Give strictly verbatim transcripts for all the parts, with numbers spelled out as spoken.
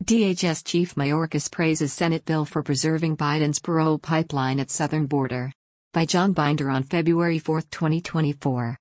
D H S Chief Mayorkas praises Senate bill for preserving Biden's parole pipeline at southern border. By John Binder on February fourth, twenty twenty-four.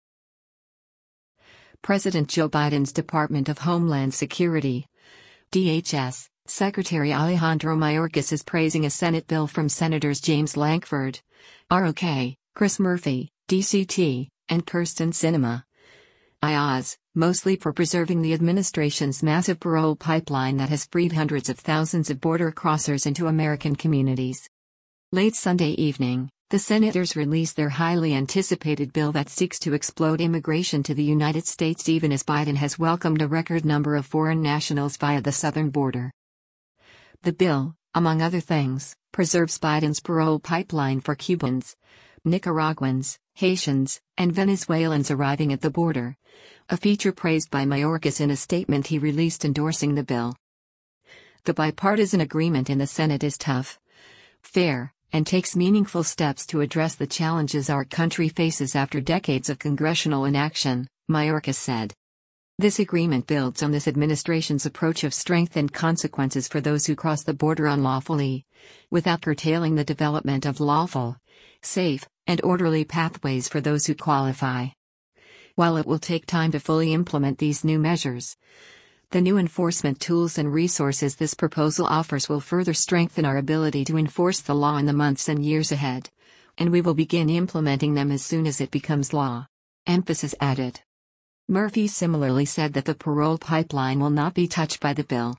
President Joe Biden's Department of Homeland Security, D H S, Secretary Alejandro Mayorkas is praising a Senate bill from Senators James Lankford, R O K, Chris Murphy, D C T, and Kyrsten Sinema, I O S, mostly for preserving the administration's massive parole pipeline that has freed hundreds of thousands of border crossers into American communities. Late Sunday evening, the senators released their highly anticipated bill that seeks to explode immigration to the United States even as Biden has welcomed a record number of foreign nationals via the southern border. The bill, among other things, preserves Biden's parole pipeline for Cubans, Nicaraguans, Haitians, and Venezuelans arriving at the border, a feature praised by Mayorkas in a statement he released endorsing the bill. The bipartisan agreement in the Senate is tough, fair, and takes meaningful steps to address the challenges our country faces after decades of congressional inaction, Mayorkas said. This agreement builds on this administration's approach of strength and consequences for those who cross the border unlawfully, without curtailing the development of lawful, safe, and orderly pathways for those who qualify. While it will take time to fully implement these new measures, the new enforcement tools and resources this proposal offers will further strengthen our ability to enforce the law in the months and years ahead, and we will begin implementing them as soon as it becomes law. Emphasis added. Murphy similarly said that the parole pipeline will not be touched by the bill.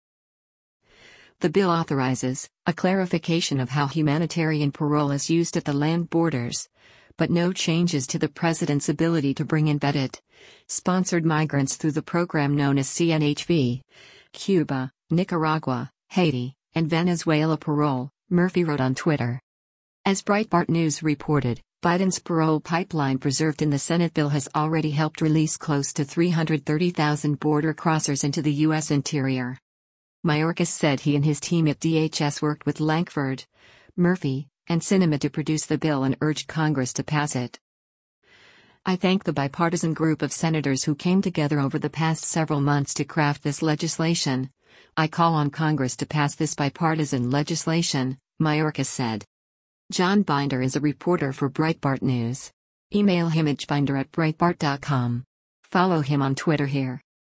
The bill authorizes a clarification of how humanitarian parole is used at the land borders, but no changes to the president's ability to bring in vetted, sponsored migrants through the program known as C N H V, Cuba, Nicaragua, Haiti, and Venezuela parole, Murphy wrote on Twitter. As Breitbart News reported, Biden's parole pipeline preserved in the Senate bill has already helped release close to three hundred thirty thousand border crossers into the U S interior. Mayorkas said he and his team at D H S worked with Lankford, Murphy, and Sinema to produce the bill and urged Congress to pass it. I thank the bipartisan group of senators who came together over the past several months to craft this legislation. I call on Congress to pass this bipartisan legislation, Mayorkas said. John Binder is a reporter for Breitbart News. Email him at binder at breitbart dot com. Follow him on Twitter here.